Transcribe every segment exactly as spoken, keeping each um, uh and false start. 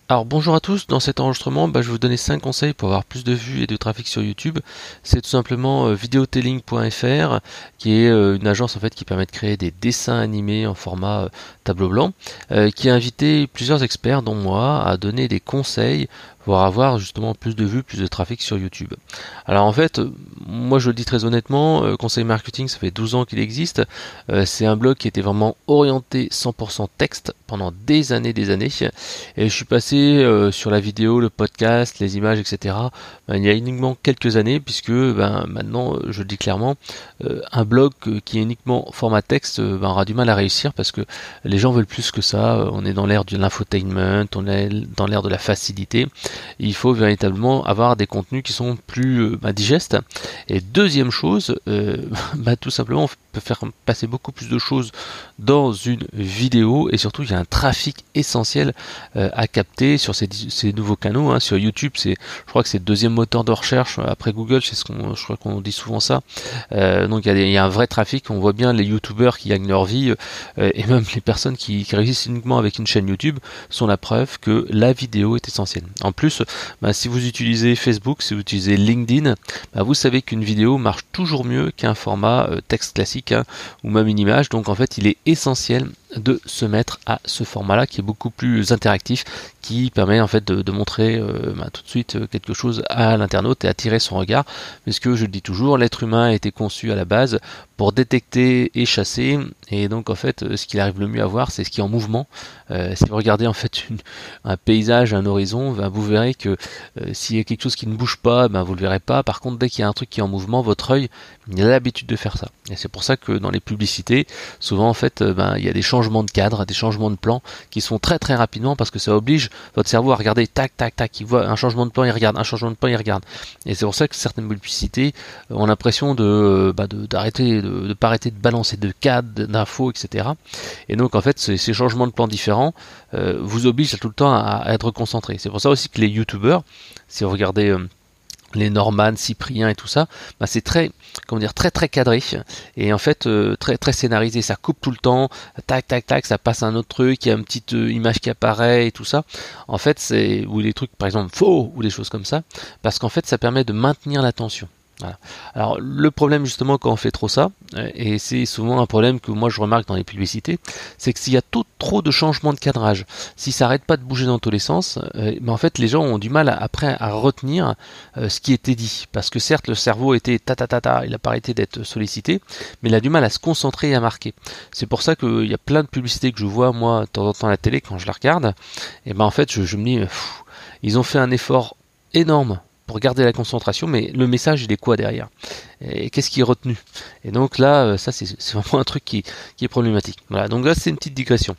Alors bonjour à tous, dans cet enregistrement, bah, je vais vous donner cinq conseils pour avoir plus de vues et de trafic sur YouTube. C'est tout simplement euh, videotelling point f r qui est euh, une agence en fait qui permet de créer des dessins animés en format euh, tableau blanc, euh, qui a invité plusieurs experts dont moi à donner des conseils pour avoir justement plus de vues, plus de trafic sur YouTube. Alors en fait, euh, moi je le dis très honnêtement, euh, Conseil Marketing, ça fait douze ans qu'il existe. Euh, c'est un blog qui était vraiment orienté cent pour cent texte pendant des années, des années. Et je suis passé euh, sur la vidéo, le podcast, les images, et cetera. Ben, il y a uniquement quelques années, puisque ben, maintenant, je le dis clairement, euh, un blog euh, qui est uniquement format texte euh, ben, aura du mal à réussir parce que les gens veulent plus que ça. On est dans l'ère de l'infotainment, on est dans l'ère de la facilité. Il faut véritablement avoir des contenus qui sont plus euh, ben, digestes. Et deuxième chose, euh, ben, tout simplement, on peut faire passer beaucoup plus de choses dans une vidéo et surtout il y a un trafic essentiel euh, à capter sur ces, ces nouveaux canaux. Hein. Sur YouTube, c'est, je crois que c'est le deuxième moteur de recherche après Google, c'est ce qu'on, je crois qu'on dit souvent ça. Euh, donc il y, a des, il y a un vrai trafic. On voit bien les YouTubeurs qui gagnent leur vie euh, et même les personnes qui, qui réussissent uniquement avec une chaîne YouTube sont la preuve que la vidéo est essentielle. En plus, bah, si vous utilisez Facebook, si vous utilisez LinkedIn, bah, vous savez qu'une vidéo marche toujours mieux qu'un format euh, texte classique hein, ou même une image. Donc en fait, il est essentiel de se mettre à ce format-là qui est beaucoup plus interactif, qui permet en fait de, de montrer euh, bah, tout de suite quelque chose à l'internaute et attirer son regard, puisque je le dis toujours, l'être humain a été conçu à la base pour détecter et chasser, et donc en fait ce qu'il arrive le mieux à voir c'est ce qui est en mouvement. Euh, si vous regardez en fait une, un paysage, un horizon, ben, vous verrez que euh, s'il y a quelque chose qui ne bouge pas, ben, vous le verrez pas. Par contre, dès qu'il y a un truc qui est en mouvement, votre œil il a l'habitude de faire ça. Et c'est pour ça que dans les publicités, souvent en fait, ben, il y a des changements de cadre, des changements de plan qui sont très très rapidement parce que ça oblige votre cerveau à regarder tac tac tac. Il voit un changement de plan, il regarde, un changement de plan, il regarde. Et c'est pour ça que certaines publicités ont l'impression de, bah, de d'arrêter, de, de pas arrêter de balancer de cadres, d'infos, et cetera. Et donc en fait, ces, ces changements de plan différents euh, vous obligent tout le temps à, à être concentré. C'est pour ça aussi que les youtubeurs, si vous regardez euh, les Norman, Cyprien et tout ça, bah c'est très, comment dire, très très cadré et en fait euh, très très scénarisé. Ça coupe tout le temps, tac tac tac, ça passe à un autre truc, il y a une petite euh, image qui apparaît et tout ça. En fait, c'est ou les trucs par exemple faux ou des choses comme ça, parce qu'en fait, ça permet de maintenir l'attention. Voilà. Alors le problème justement quand on fait trop ça, et c'est souvent un problème que moi je remarque dans les publicités, c'est que s'il y a tout, trop de changements de cadrage, si ça arrête pas de bouger dans tous les sens, euh, ben en fait les gens ont du mal à, après à retenir euh, ce qui était dit, parce que certes le cerveau était ta ta ta ta, il a pas arrêté d'être sollicité, mais il a du mal à se concentrer et à marquer. C'est pour ça qu'il y a plein de publicités que je vois moi de temps en temps à la télé quand je la regarde, et ben en fait je, je me dis pff, ils ont fait un effort énorme pour garder la concentration, mais le message il est quoi derrière? Et qu'est-ce qui est retenu? Et donc là, ça c'est, c'est vraiment un truc qui, qui est problématique. Voilà, donc là c'est une petite digression.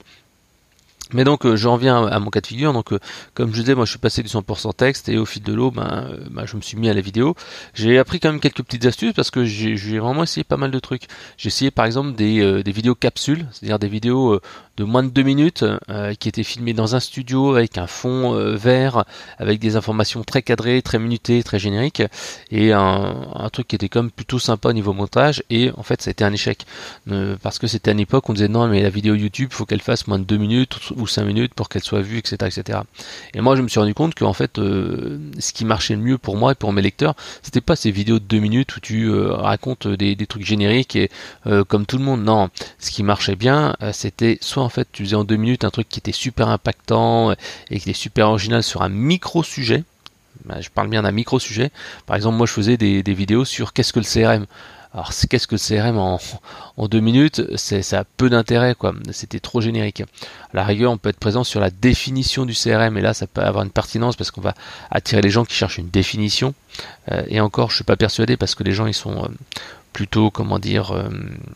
Mais donc euh, j'en reviens à mon cas de figure. Donc euh, comme je disais, moi je suis passé du cent pour cent texte et au fil de l'eau, ben, euh, ben, je me suis mis à la vidéo. J'ai appris quand même quelques petites astuces parce que j'ai, j'ai vraiment essayé pas mal de trucs. J'ai essayé par exemple des, euh, des vidéos capsules, c'est-à-dire des vidéos euh, de moins de deux minutes euh, qui étaient filmées dans un studio avec un fond euh, vert, avec des informations très cadrées, très minutées, très génériques et un, un truc qui était quand même plutôt sympa au niveau montage. Et en fait ça a été un échec euh, parce que c'était à une époque où on disait non mais la vidéo YouTube faut qu'elle fasse moins de deux minutes ou cinq minutes pour qu'elle soit vue, et cetera, et cetera. Et moi, je me suis rendu compte qu'en fait, euh, ce qui marchait le mieux pour moi et pour mes lecteurs, c'était pas ces vidéos de deux minutes où tu euh, racontes des, des trucs génériques et euh, comme tout le monde. Non, ce qui marchait bien, euh, c'était soit en fait tu faisais en deux minutes un truc qui était super impactant et qui était super original sur un micro sujet. Ben, je parle bien d'un micro sujet. Par exemple, moi, je faisais des, des vidéos sur qu'est-ce que le C R M. Alors qu'est-ce que le C R M en, en deux minutes, c'est, ça a peu d'intérêt quoi. C'était trop générique. À la rigueur, on peut être présent sur la définition du C R M et là, ça peut avoir une pertinence parce qu'on va attirer les gens qui cherchent une définition. Euh, et encore, je suis pas persuadé parce que les gens ils sont euh, plutôt, comment dire, euh,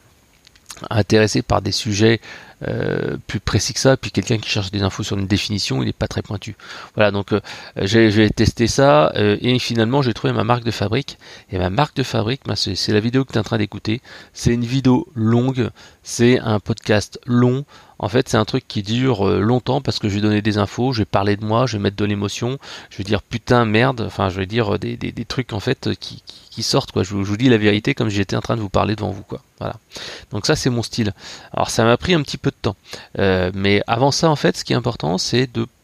intéressés par des sujets euh, plus précis que ça, puis quelqu'un qui cherche des infos sur une définition, il n'est pas très pointu. Voilà, donc euh, j'ai, j'ai testé ça euh, et finalement j'ai trouvé ma marque de fabrique. Et ma marque de fabrique, bah, c'est, c'est la vidéo que tu es en train d'écouter. C'est une vidéo longue, c'est un podcast long. En fait, c'est un truc qui dure euh, longtemps parce que je vais donner des infos, je vais parler de moi, je vais mettre de l'émotion, je vais dire putain merde, enfin je vais dire des, des, des trucs en fait qui, qui, qui sortent quoi. Je vous, je vous dis la vérité comme si j'étais en train de vous parler devant vous quoi. Voilà. Donc ça c'est mon style. Alors ça m'a pris un petit peu de temps, euh, mais avant ça en fait, ce qui est important, c'est de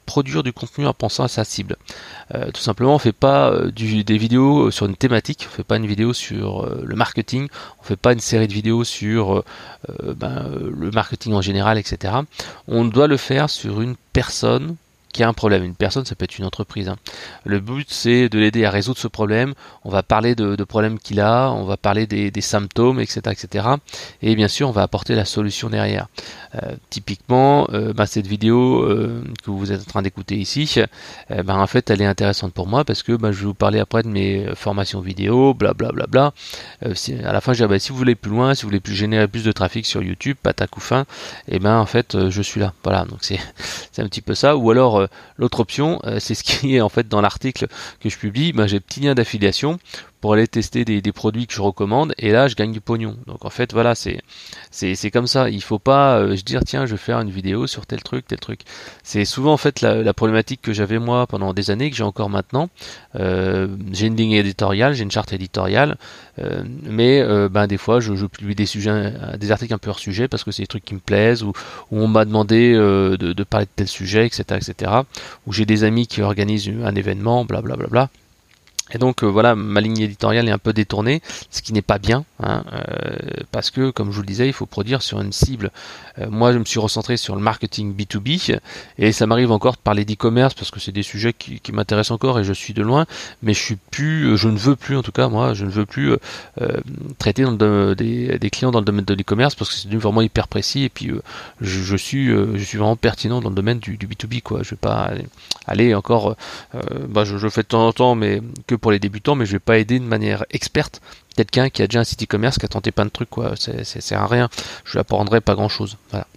produire du contenu en pensant à sa cible. Euh, tout simplement, on fait pas euh, du, des vidéos sur une thématique, on fait pas une vidéo sur euh, le marketing, on fait pas une série de vidéos sur euh, ben, le marketing en général, et cetera. On doit le faire sur une personne qui a un problème. Une personne, ça peut être une entreprise. Hein. Le but, c'est de l'aider à résoudre ce problème. On va parler de, de problèmes qu'il a, on va parler des, des symptômes, et cetera, et cetera. Et bien sûr, on va apporter la solution derrière. Euh, typiquement, euh, bah, cette vidéo euh, que vous êtes en train d'écouter ici, euh, bah, en fait, elle est intéressante pour moi parce que bah, je vais vous parler après de mes formations vidéo, blablabla. Bla, bla, bla. Euh, si, à la fin, je dis, bah, si vous voulez plus loin, si vous voulez plus générer plus de trafic sur YouTube, patac ou fin, et ben en fait, euh, je suis là. Voilà, donc c'est c'est un petit peu ça. Ou alors euh, l'autre option, euh, c'est ce qui est en fait dans l'article que je publie, bah, j'ai un petit lien d'affiliation pour aller tester des, des produits que je recommande et là je gagne du pognon. Donc en fait voilà, c'est c'est c'est comme ça. Il faut pas euh, je dire tiens je vais faire une vidéo sur tel truc tel truc. C'est souvent en fait la, la problématique que j'avais moi pendant des années, que j'ai encore maintenant. Euh, j'ai une ligne éditoriale, j'ai une charte éditoriale, euh, mais euh, ben des fois je, je publie des sujets, des articles un peu hors sujet parce que c'est des trucs qui me plaisent ou où on m'a demandé euh, de, de parler de tel sujet, et cetera, et cetera. Ou j'ai des amis qui organisent un événement, blablabla. Bla, bla, bla. Et donc euh, voilà, ma ligne éditoriale est un peu détournée, ce qui n'est pas bien, hein, euh, parce que comme je vous le disais, il faut produire sur une cible. Euh, moi, je me suis recentré sur le marketing B deux B, et ça m'arrive encore de parler d'e-commerce parce que c'est des sujets qui, qui m'intéressent encore et je suis de loin, mais je suis plus, je ne veux plus en tout cas, moi, je ne veux plus euh, traiter dans le, des, des clients dans le domaine de l'e-commerce parce que c'est vraiment hyper précis et puis euh, je, je suis, euh, je suis vraiment pertinent dans le domaine du, du B deux B, quoi. Je vais pas aller, aller encore, euh, bah, je, je le fais de temps en temps, mais que pour les débutants, mais je vais pas aider de manière experte quelqu'un qui a déjà un site e-commerce, qui a tenté plein de trucs, quoi. C'est, c'est, c'est à rien. Je lui apprendrai pas grand chose. Voilà.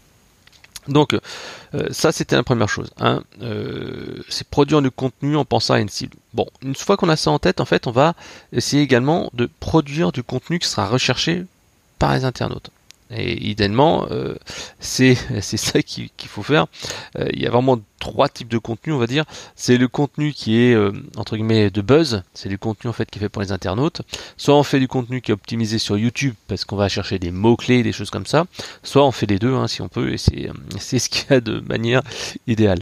Donc euh, ça c'était la première chose. Hein. Euh, c'est produire du contenu en pensant à une cible. Bon, une fois qu'on a ça en tête, en fait, on va essayer également de produire du contenu qui sera recherché par les internautes. Et idéalement, euh, c'est c'est ça qu'il, qu'il faut faire. Euh, il y a vraiment trois types de contenu, on va dire. C'est le contenu qui est euh, entre guillemets de buzz. C'est du contenu en fait qui est fait pour les internautes. Soit on fait du contenu qui est optimisé sur YouTube parce qu'on va chercher des mots clés, des choses comme ça. Soit on fait les deux, hein, si on peut. Et c'est c'est ce qu'il y a de manière idéale.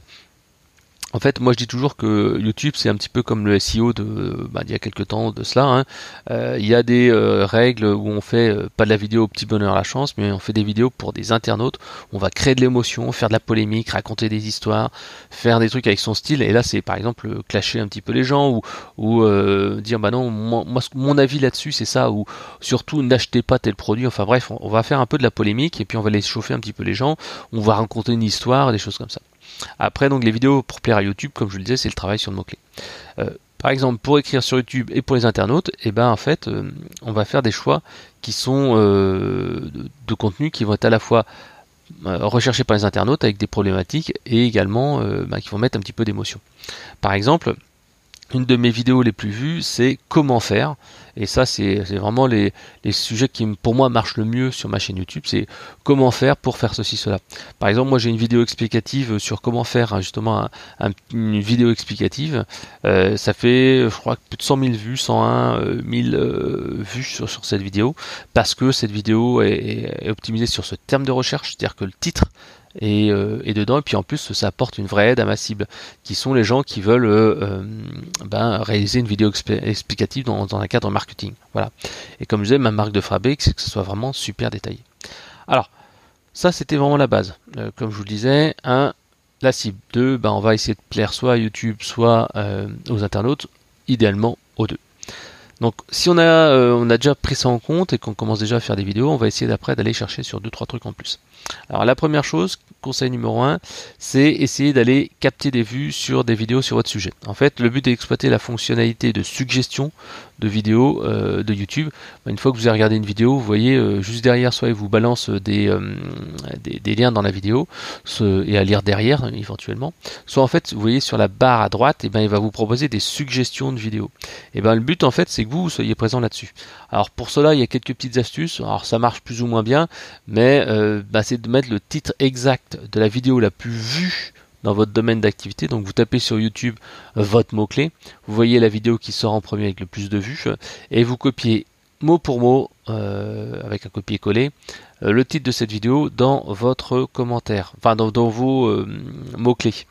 En fait, moi je dis toujours que YouTube c'est un petit peu comme le S E O de, bah, il y a quelques temps de cela. Hein. Euh, il y a des euh, règles où on fait euh, pas de la vidéo au petit bonheur la chance, mais on fait des vidéos pour des internautes. On va créer de l'émotion, faire de la polémique, raconter des histoires, faire des trucs avec son style. Et là c'est par exemple clasher un petit peu les gens ou, ou euh, dire bah non, moi, moi mon avis là-dessus c'est ça, ou surtout n'achetez pas tel produit. Enfin bref, on, on va faire un peu de la polémique et puis on va les chauffer un petit peu les gens. On va raconter une histoire, des choses comme ça. Après, donc les vidéos pour plaire à YouTube, comme je le disais, c'est le travail sur le mot-clé. Euh, par exemple, pour écrire sur YouTube et pour les internautes, et eh ben en fait, euh, on va faire des choix qui sont euh, de, de contenu qui vont être à la fois euh, recherchés par les internautes avec des problématiques et également euh, bah, qui vont mettre un petit peu d'émotion. Par exemple, une de mes vidéos les plus vues, c'est comment faire. Et ça, c'est, c'est vraiment les, les sujets qui, pour moi, marchent le mieux sur ma chaîne YouTube. C'est comment faire pour faire ceci, cela. Par exemple, moi, j'ai une vidéo explicative sur comment faire, hein, justement, un, un, une vidéo explicative. Euh, ça fait, je crois, plus de cent mille vues, cent un mille euh, vues sur, sur cette vidéo. Parce que cette vidéo est, est, est optimisée sur ce terme de recherche. C'est-à-dire que le titre Et, euh, et dedans, et puis en plus ça apporte une vraie aide à ma cible, qui sont les gens qui veulent euh, ben, réaliser une vidéo expé- explicative dans, dans un cadre marketing. Voilà. Et comme je disais, ma marque de fabrique, c'est que ce soit vraiment super détaillé. Alors, ça c'était vraiment la base. Euh, comme je vous le disais, un, la cible. Deux, ben, on va essayer de plaire soit à YouTube, soit euh, aux internautes, idéalement aux deux. Donc si on a, euh, on a déjà pris ça en compte et qu'on commence déjà à faire des vidéos, on va essayer d'après d'aller chercher sur deux trois trucs en plus. Alors la première chose, conseil numéro un, c'est essayer d'aller capter des vues sur des vidéos sur votre sujet. En fait, le but est d'exploiter la fonctionnalité de suggestion de vidéos euh, de YouTube. Une fois que vous avez regardé une vidéo, vous voyez euh, juste derrière, soit il vous balance des, euh, des, des liens dans la vidéo ce, et à lire derrière éventuellement, soit en fait vous voyez sur la barre à droite, et ben il va vous proposer des suggestions de vidéos. Et ben le but en fait c'est que vous, vous soyez présent là-dessus. Alors pour cela il y a quelques petites astuces. Alors ça marche plus ou moins bien, mais euh, bah, c'est de mettre le titre exact de la vidéo la plus vue dans votre domaine d'activité. Donc vous tapez sur YouTube euh, votre mot-clé, vous voyez la vidéo qui sort en premier avec le plus de vues, et vous copiez mot pour mot, euh, avec un copier-coller, euh, le titre de cette vidéo dans votre commentaire, enfin dans, dans vos euh, mots-clés.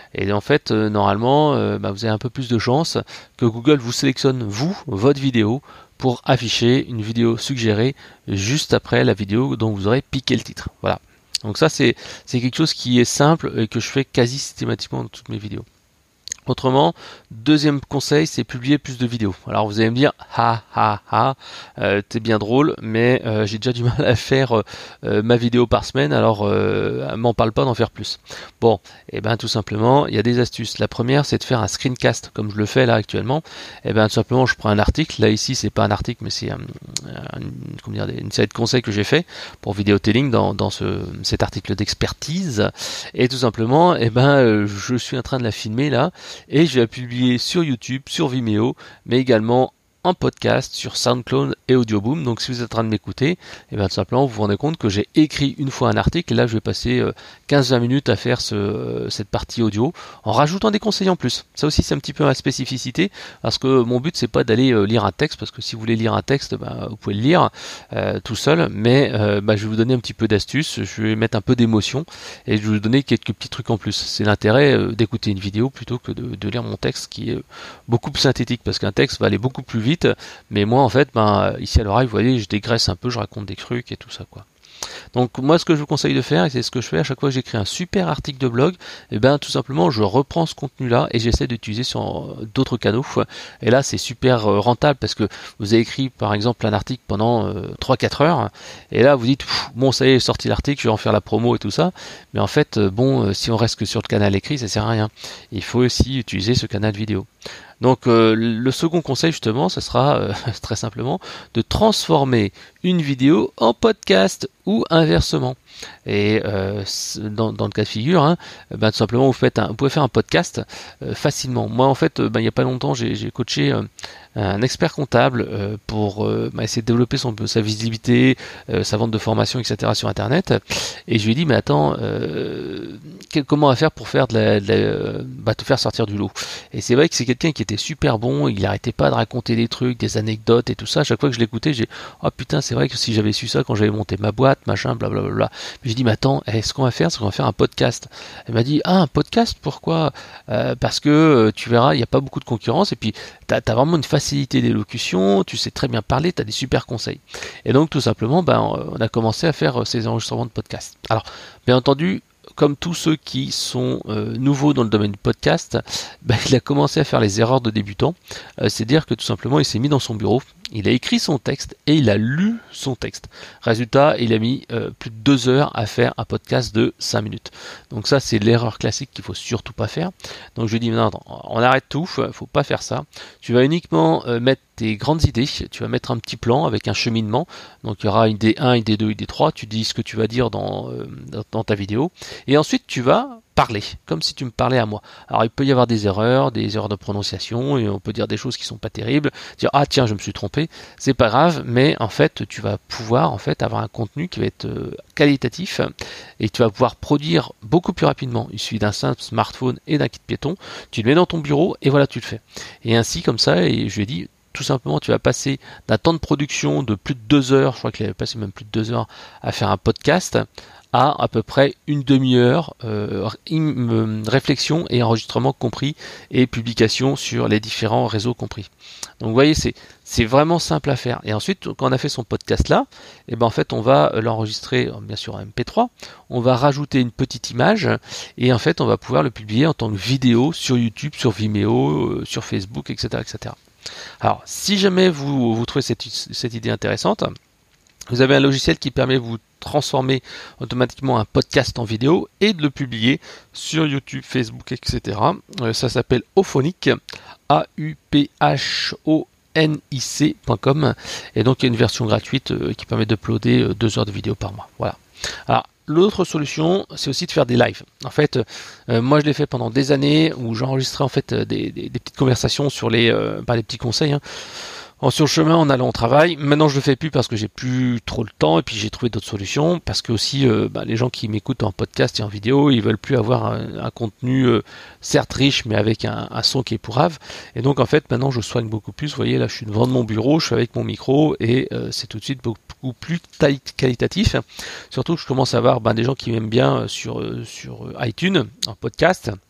Et en fait, euh, normalement, euh, bah, vous avez un peu plus de chance que Google vous sélectionne, vous, votre vidéo, pour afficher une vidéo suggérée juste après la vidéo dont vous aurez piqué le titre. Voilà. Donc ça, c'est c'est quelque chose qui est simple et que je fais quasi systématiquement dans toutes mes vidéos. Autrement, deuxième conseil, c'est publier plus de vidéos. Alors vous allez me dire, ha ha ha, euh, t'es bien drôle, mais euh, j'ai déjà du mal à faire euh, ma vidéo par semaine, alors euh, m'en parle pas d'en faire plus. Bon, et ben tout simplement, il y a des astuces. La première, c'est de faire un screencast, comme je le fais là actuellement. Et ben tout simplement, je prends un article. Là ici, c'est pas un article, mais c'est un, un, comment dire, une série de conseils que j'ai fait pour Vidéotelling dans, dans ce, cet article d'expertise. Et tout simplement, et ben euh, je suis en train de la filmer là. Et je vais la publier sur YouTube, sur Vimeo, mais également en podcast sur SoundCloud et Audioboom. Donc si vous êtes en train de m'écouter, et bien tout simplement vous vous rendez compte que j'ai écrit une fois un article et là je vais passer euh, quinze à vingt minutes à faire ce, euh, cette partie audio en rajoutant des conseils en plus. Ça aussi c'est un petit peu ma spécificité parce que mon but c'est pas d'aller euh, lire un texte, parce que si vous voulez lire un texte, bah, vous pouvez le lire euh, tout seul, mais euh, bah, je vais vous donner un petit peu d'astuces, je vais mettre un peu d'émotion et je vais vous donner quelques petits trucs en plus. C'est l'intérêt euh, d'écouter une vidéo plutôt que de, de lire mon texte qui est beaucoup plus synthétique, parce qu'un texte va aller beaucoup plus vite. Mais moi en fait, ben, ici à l'oreille, vous voyez, je dégraisse un peu, je raconte des trucs et tout ça quoi. Donc moi ce que je vous conseille de faire, et c'est ce que je fais à chaque fois que j'écris un super article de blog, et ben tout simplement je reprends ce contenu là et j'essaie d'utiliser sur d'autres canaux. Et là c'est super rentable parce que vous avez écrit par exemple un article pendant euh, trois quatre heures, et là vous dites bon ça y est, sorti l'article, je vais en faire la promo et tout ça, mais en fait bon euh, si on reste que sur le canal écrit, ça sert à rien. Il faut aussi utiliser ce canal vidéo. Donc euh, le second conseil justement, ce sera euh, très simplement de transformer une vidéo en podcast ou inversement. Et euh, dans, dans le cas de figure, hein, ben, tout simplement vous, faites un, vous pouvez faire un podcast euh, facilement. Moi en fait, ben, il n'y a pas longtemps, j'ai, j'ai coaché euh, un expert comptable euh, pour euh, ben, essayer de développer son, sa visibilité, euh, sa vente de formation, et cetera sur Internet. Et je lui ai dit, mais attends, euh, quel, comment on va faire pour faire de la, de la, bah, te faire sortir du lot. Et c'est vrai que c'est quelqu'un qui était super bon, il n'arrêtait pas de raconter des trucs, des anecdotes et tout ça. À chaque fois que je l'écoutais, j'ai oh putain, c'est vrai que si j'avais su ça quand j'avais monté ma boîte, machin, blablabla. Mais j'ai dit, mais attends, eh, ce qu'on va faire, c'est qu'on va faire un podcast. Elle m'a dit, ah, un podcast, pourquoi euh, Parce que euh, tu verras, il n'y a pas beaucoup de concurrence et puis tu as vraiment une facilité d'élocution, tu sais très bien parler, tu as des super conseils. Et donc tout simplement, ben, on a commencé à faire ces enregistrements de podcast. Alors, bien entendu, comme tous ceux qui sont euh, nouveaux dans le domaine du podcast, bah, il a commencé à faire les erreurs de débutant. Euh, c'est-à-dire que tout simplement, il s'est mis dans son bureau, il a écrit son texte et il a lu son texte. Résultat, il a mis euh, plus de deux heures à faire un podcast de cinq minutes. Donc ça, c'est l'erreur classique qu'il faut surtout pas faire. Donc je lui dis, non, non, on arrête tout, faut pas faire ça. Tu vas uniquement euh, mettre tes grandes idées, tu vas mettre un petit plan avec un cheminement. Donc il y aura une idée un, idée deux, idée trois, tu dis ce que tu vas dire dans, euh, dans ta vidéo. Et ensuite, tu vas parler, comme si tu me parlais à moi. Alors il peut y avoir des erreurs, des erreurs de prononciation, et on peut dire des choses qui sont pas terribles, dire ah tiens je me suis trompé, c'est pas grave, mais en fait tu vas pouvoir en fait avoir un contenu qui va être euh, qualitatif et tu vas pouvoir produire beaucoup plus rapidement. Il suffit d'un simple smartphone et d'un kit piéton, tu le mets dans ton bureau et voilà tu le fais. Et ainsi comme ça, et je lui ai dit tout simplement tu vas passer d'un temps de production de plus de deux heures, je crois qu'il avait passé même plus de deux heures à faire un podcast, à à peu près une demi-heure, euh, euh, réflexion et enregistrement compris et publication sur les différents réseaux compris. Donc vous voyez, c'est c'est vraiment simple à faire. Et ensuite, quand on a fait son podcast là, et ben en fait on va l'enregistrer bien sûr en M P trois, on va rajouter une petite image et en fait on va pouvoir le publier en tant que vidéo sur YouTube, sur Vimeo, euh, sur Facebook, et cetera, et cetera. Alors si jamais vous, vous trouvez cette, cette idée intéressante, vous avez un logiciel qui permet de vous transformer automatiquement un podcast en vidéo et de le publier sur YouTube, Facebook, et cetera. Euh, ça s'appelle Auphonic, A U P H O N I C point com, et donc il y a une version gratuite euh, qui permet d'uploader euh, deux heures de vidéo par mois. Voilà. Alors l'autre solution, c'est aussi de faire des lives. En fait, euh, moi je l'ai fait pendant des années où j'enregistrais en fait des, des, des petites conversations sur les, euh, par les petits conseils. Hein. En sur le chemin en allant au travail. Maintenant je le fais plus parce que j'ai plus trop le temps et puis j'ai trouvé d'autres solutions, parce que aussi euh, bah, les gens qui m'écoutent en podcast et en vidéo, ils veulent plus avoir un, un contenu euh, certes riche mais avec un, un son qui est pourrave. Et donc en fait maintenant je soigne beaucoup plus. Vous voyez là je suis devant de mon bureau, je suis avec mon micro et euh, c'est tout de suite beaucoup plus qualitatif. Surtout que je commence à avoir bah, des gens qui m'aiment bien sur, euh, sur iTunes en podcast.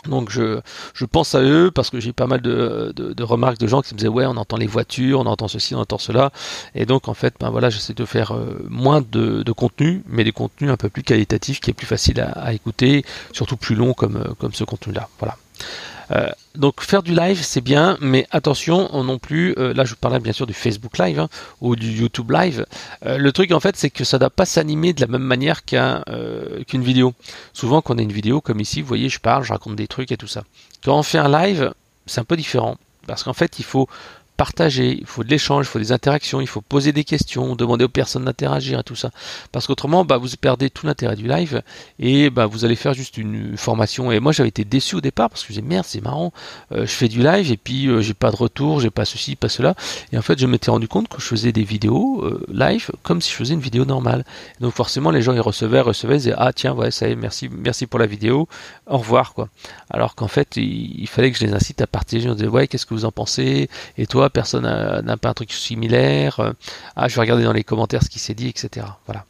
Donc je, je pense à eux parce que j'ai pas mal de, de, de remarques de gens qui me disaient ouais, on entend les voitures, on entend ceci, on entend cela, et donc en fait ben voilà, j'essaie de faire euh, moins de, de contenu, mais des contenus un peu plus qualitatifs qui est plus facile à, à écouter, surtout plus long comme, euh, comme ce contenu-là. Voilà. Euh, donc faire du live c'est bien, mais attention non plus, euh, là je parlais bien sûr du Facebook Live hein, ou du YouTube Live. Euh, le truc en fait c'est que ça ne doit pas s'animer de la même manière qu'un, euh, qu'une vidéo. Souvent quand on a une vidéo comme ici, vous voyez je parle, je raconte des trucs et tout ça. Quand on fait un live, c'est un peu différent, parce qu'en fait il faut partager, il faut de l'échange, il faut des interactions, il faut poser des questions, demander aux personnes d'interagir et tout ça. Parce qu'autrement, bah, vous perdez tout l'intérêt du live et bah, vous allez faire juste une formation. Et moi, j'avais été déçu au départ parce que je disais merde, c'est marrant, euh, je fais du live et puis euh, j'ai pas de retour, j'ai pas ceci, pas cela. Et en fait, je m'étais rendu compte que je faisais des vidéos euh, live comme si je faisais une vidéo normale. Et donc forcément, les gens ils recevaient, recevaient, ils disaient ah tiens ouais ça y est, merci, merci pour la vidéo, au revoir quoi. Alors qu'en fait, il, il fallait que je les incite à partager. On disait ouais qu'est-ce que vous en pensez? Et toi, personne n'a pas un truc similaire. Ah, je vais regarder dans les commentaires ce qui s'est dit, et cetera. Voilà.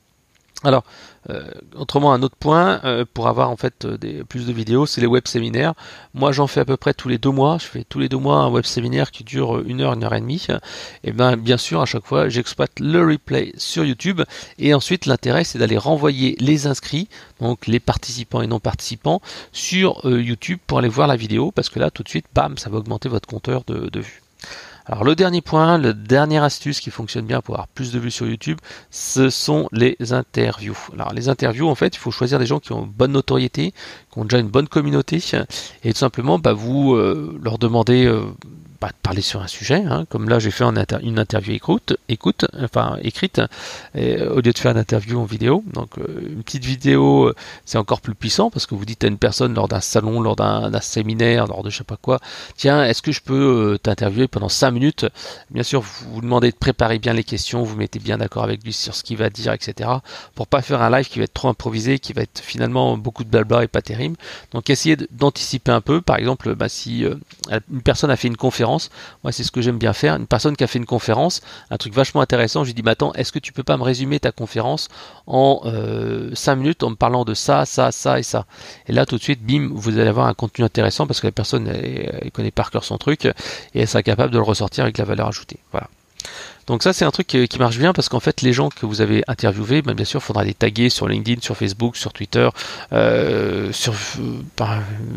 Alors, euh, autrement, un autre point euh, pour avoir en fait des, plus de vidéos, c'est les web séminaires. Moi, j'en fais à peu près tous les deux mois. Je fais tous les deux mois un web séminaire qui dure une heure, une heure et demie. Et bien, bien sûr, à chaque fois, j'exploite le replay sur YouTube. Et ensuite, l'intérêt, c'est d'aller renvoyer les inscrits, donc les participants et non participants, sur euh, YouTube pour aller voir la vidéo, parce que là, tout de suite, bam, ça va augmenter votre compteur de, de vues. Alors le dernier point, le dernière astuce qui fonctionne bien pour avoir plus de vues sur YouTube, ce sont les interviews. Alors les interviews, en fait, il faut choisir des gens qui ont une bonne notoriété, qui ont déjà une bonne communauté, et tout simplement, bah, vous euh, leur demandez euh, bah, de parler sur un sujet, hein, comme là j'ai fait un inter une interview écoute, écoute, enfin écrite, et, au lieu de faire une interview en vidéo. Donc euh, une petite vidéo, euh, c'est encore plus puissant parce que vous dites à une personne lors d'un salon, lors d'un séminaire, lors de je sais pas quoi, tiens, est-ce que je peux euh, t'interviewer pendant cinq minutes? Bien sûr, vous vous demandez de préparer bien les questions, vous mettez bien d'accord avec lui sur ce qu'il va dire, et cetera. Pour pas faire un live qui va être trop improvisé, qui va être finalement beaucoup de blabla et pas terrible. Donc essayez d'anticiper un peu. Par exemple, bah, si euh, une personne a fait une conférence, moi c'est ce que j'aime bien faire, une personne qui a fait une conférence, un truc vachement intéressant, je lui dis bah attends, est-ce que tu peux pas me résumer ta conférence en euh, cinq minutes en me parlant de ça, ça, ça et ça. Et là tout de suite, bim, vous allez avoir un contenu intéressant parce que la personne elle, elle connaît par cœur son truc et elle sera capable de le ressortir avec la valeur ajoutée. Voilà. Donc ça c'est un truc qui, qui marche bien parce qu'en fait les gens que vous avez interviewés, ben, bien sûr il faudra les taguer sur LinkedIn, sur Facebook, sur Twitter, euh, sur euh,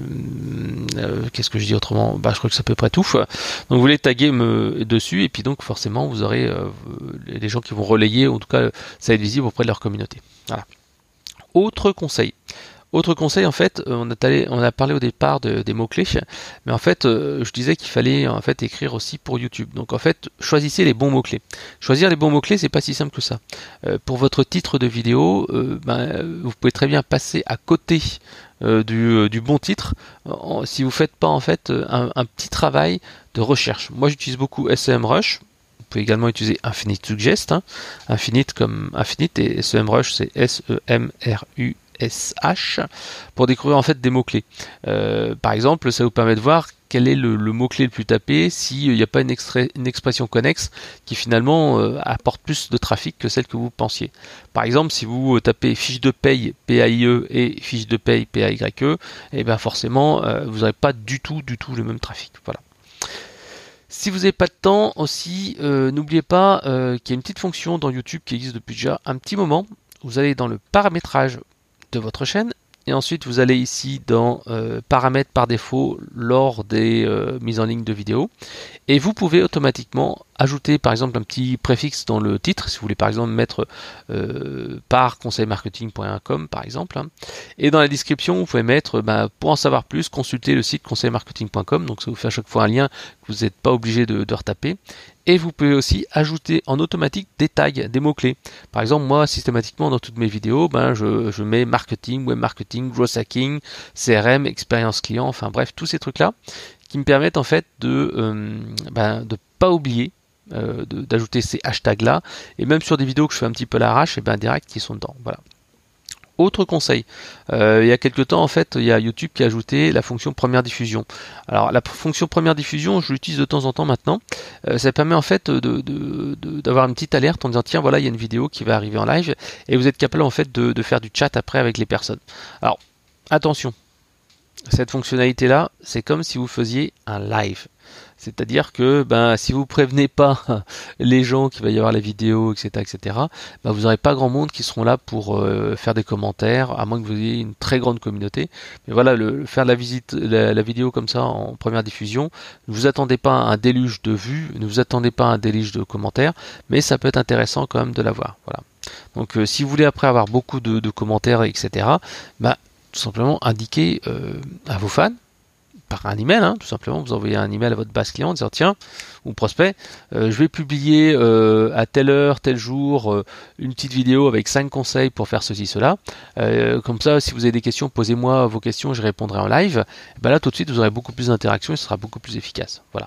euh, qu'est-ce que je dis autrement, bah, je crois que c'est à peu près tout. Donc vous les taguez me, dessus et puis donc forcément vous aurez euh, les gens qui vont relayer, en tout cas ça va être visible auprès de leur communauté. Voilà. Autre conseil. Autre conseil, en fait, on a, allé, on a parlé au départ de, des mots-clés, mais en fait, euh, je disais qu'il fallait en fait écrire aussi pour YouTube. Donc en fait, choisissez les bons mots-clés. Choisir les bons mots-clés, c'est pas si simple que ça. Euh, pour votre titre de vidéo, euh, ben, vous pouvez très bien passer à côté euh, du, du bon titre en, si vous faites pas en fait un, un petit travail de recherche. Moi, j'utilise beaucoup SEMrush. Vous pouvez également utiliser Infinite Suggest, hein. Infinite comme Infinite et SEMrush, c'est S E M R U S H pour découvrir en fait des mots-clés. Euh, par exemple, ça vous permet de voir quel est le, le mot-clé le plus tapé s'il n'y a pas une, extrait, une expression connexe qui finalement euh, apporte plus de trafic que celle que vous pensiez. Par exemple, si vous tapez fiche de paye P A I E et fiche de paye P A Y E, et bien forcément euh, vous n'aurez pas du tout du tout le même trafic. Voilà. Si vous n'avez pas de temps aussi, euh, n'oubliez pas euh, qu'il y a une petite fonction dans YouTube qui existe depuis déjà un petit moment. Vous allez dans le paramétrage de votre chaîne et ensuite vous allez ici dans euh, paramètres par défaut lors des euh, mises en ligne de vidéos et vous pouvez automatiquement ajouter par exemple un petit préfixe dans le titre si vous voulez par exemple mettre euh, par conseil marketing point com par exemple, hein. Et dans la description vous pouvez mettre bah, pour en savoir plus consultez le site conseil marketing point com, donc ça vous fait à chaque fois un lien que vous n'êtes pas obligé de, de retaper. Et vous pouvez aussi ajouter en automatique des tags, des mots-clés. Par exemple, moi, systématiquement, dans toutes mes vidéos, ben, je, je mets marketing, web marketing, growth hacking, C R M, expérience client, enfin bref, tous ces trucs-là qui me permettent en fait de euh, ben, de pas oublier euh, d'ajouter ces hashtags-là. Et même sur des vidéos que je fais un petit peu à l'arrache, et ben direct, qui sont dedans. Voilà. Autre conseil, euh, il y a quelques temps en fait, il y a YouTube qui a ajouté la fonction première diffusion. Alors la fonction première diffusion, je l'utilise de temps en temps maintenant. Euh, ça permet en fait de, de, de, d'avoir une petite alerte en disant tiens voilà il y a une vidéo qui va arriver en live et vous êtes capable en fait de, de faire du chat après avec les personnes. Alors attention, cette fonctionnalité-là, c'est comme si vous faisiez un live. C'est-à-dire que ben, si vous prévenez pas les gens qu'il va y avoir la vidéo, et cetera, et cetera, ben, vous n'aurez pas grand monde qui seront là pour euh, faire des commentaires, à moins que vous ayez une très grande communauté. Mais voilà, le, faire la visite, la, la vidéo comme ça en première diffusion, ne vous attendez pas à un déluge de vues, ne vous attendez pas à un déluge de commentaires, mais ça peut être intéressant quand même de la voir. Voilà. Donc euh, si vous voulez après avoir beaucoup de, de commentaires, et cetera, ben, tout simplement indiquer euh, à vos fans, par un email, hein, tout simplement, vous envoyez un email à votre base client en disant tiens, ou prospect, euh, je vais publier euh, à telle heure, tel jour, euh, une petite vidéo avec cinq conseils pour faire ceci, cela. Euh, comme ça, si vous avez des questions, posez-moi vos questions, je répondrai en live. Et ben là, tout de suite, vous aurez beaucoup plus d'interactions et ce sera beaucoup plus efficace. Voilà.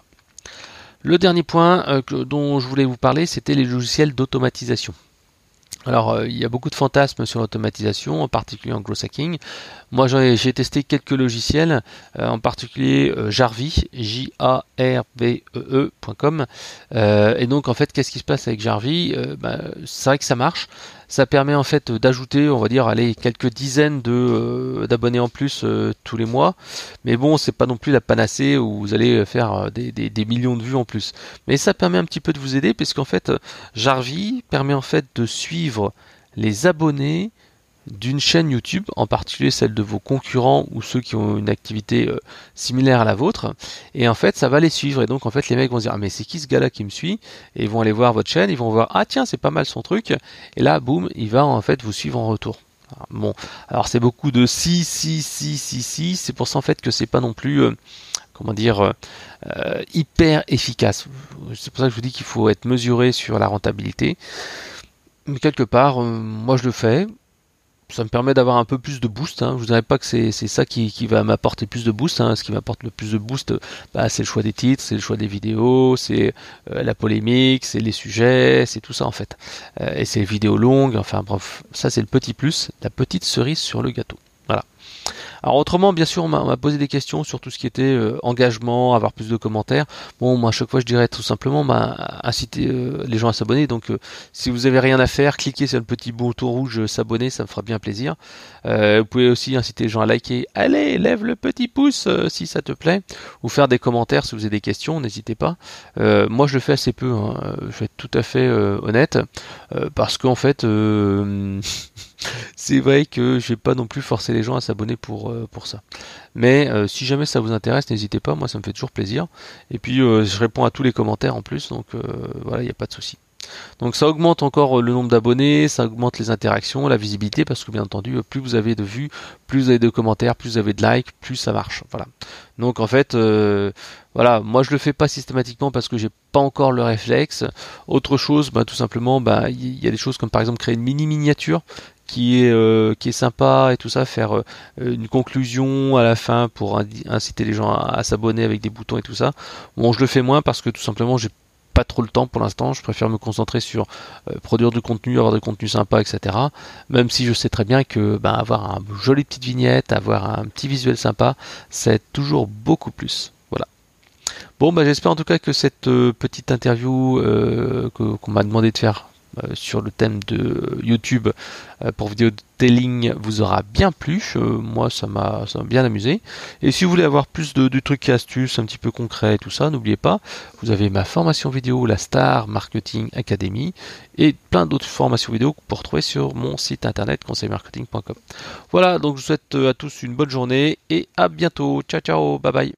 Le dernier point euh, que, dont je voulais vous parler, c'était les logiciels d'automatisation. Alors, euh, il y a beaucoup de fantasmes sur l'automatisation, en particulier en growth hacking. Moi, j'ai testé quelques logiciels, euh, en particulier euh, Jarvee, J A R V E E point com. Euh, et donc, en fait, qu'est-ce qui se passe avec Jarvee euh, bah, c'est vrai que ça marche. Ça permet en fait d'ajouter, on va dire, allez, quelques dizaines de euh, d'abonnés en plus euh, tous les mois. Mais bon, c'est pas non plus la panacée où vous allez faire des, des, des millions de vues en plus. Mais ça permet un petit peu de vous aider, puisqu'en fait, Jarvee permet en fait de suivre les abonnés d'une chaîne YouTube, en particulier celle de vos concurrents ou ceux qui ont une activité euh, similaire à la vôtre, et en fait ça va les suivre, et donc en fait les mecs vont se dire ah mais c'est qui ce gars-là qui me suit, et ils vont aller voir votre chaîne, ils vont voir ah tiens c'est pas mal son truc, et là boum il va en fait vous suivre en retour. Alors, bon, alors c'est beaucoup de si si si si si, c'est pour ça en fait que c'est pas non plus euh, comment dire euh, euh, hyper efficace. C'est pour ça que je vous dis qu'il faut être mesuré sur la rentabilité, mais quelque part euh, moi je le fais. Ça me permet d'avoir un peu plus de boost. Hein. Je ne dirais pas que c'est ça qui, qui va m'apporter plus de boost. Hein. Ce qui m'apporte le plus de boost, bah, c'est le choix des titres, c'est le choix des vidéos, c'est euh, la polémique, c'est les sujets, c'est tout ça en fait. Euh, et c'est les vidéos longues. Enfin bref, ça c'est le petit plus, la petite cerise sur le gâteau. Voilà. Alors autrement, bien sûr, on m'a posé des questions sur tout ce qui était euh, engagement, avoir plus de commentaires. Bon, moi à chaque fois, je dirais tout simplement bah, inciter euh, les gens à s'abonner. Donc, euh, si vous avez rien à faire, cliquez sur le petit bouton rouge euh, s'abonner, ça me fera bien plaisir. Euh, vous pouvez aussi inciter les gens à liker. Allez, lève le petit pouce euh, si ça te plaît, ou faire des commentaires si vous avez des questions. N'hésitez pas. Euh, moi, je le fais assez peu. Hein. Je vais être tout à fait euh, honnête, euh, parce qu'en fait. Euh, c'est vrai que je vais pas non plus forcer les gens à s'abonner pour, euh, pour ça. Mais euh, si jamais ça vous intéresse, n'hésitez pas, moi ça me fait toujours plaisir. Et puis euh, je réponds à tous les commentaires en plus, donc euh, voilà, il n'y a pas de souci. Donc ça augmente encore le nombre d'abonnés, ça augmente les interactions, la visibilité, parce que bien entendu, plus vous avez de vues, plus vous avez de commentaires, plus vous avez de likes, plus ça marche. Voilà. Donc en fait, euh, voilà, moi je le fais pas systématiquement parce que j'ai pas encore le réflexe. Autre chose, bah, tout simplement, bah, il y a des choses comme par exemple créer une mini miniature qui est euh, qui est sympa et tout ça, faire euh, une conclusion à la fin pour inciter les gens à, à s'abonner avec des boutons et tout ça. Bon, je le fais moins parce que tout simplement j'ai pas trop le temps pour l'instant, je préfère me concentrer sur euh, produire du contenu, avoir du contenu sympa, et cetera. Même si je sais très bien que bah, avoir une jolie petite vignette, avoir un petit visuel sympa, c'est toujours beaucoup plus. Voilà. Bon, bah, j'espère en tout cas que cette euh, petite interview euh, que, qu'on m'a demandé de faire euh, sur le thème de YouTube euh, pour vidéotelling vous aura bien plu. Euh, moi, ça m'a ça m'a bien amusé. Et si vous voulez avoir plus de, de trucs et astuces un petit peu concrets et tout ça, n'oubliez pas, vous avez ma formation vidéo, la Star Marketing Academy, et plein d'autres formations vidéo que vous pouvez retrouver sur mon site internet conseil marketing point com. Voilà, donc je vous souhaite à tous une bonne journée et à bientôt. Ciao, ciao, bye bye.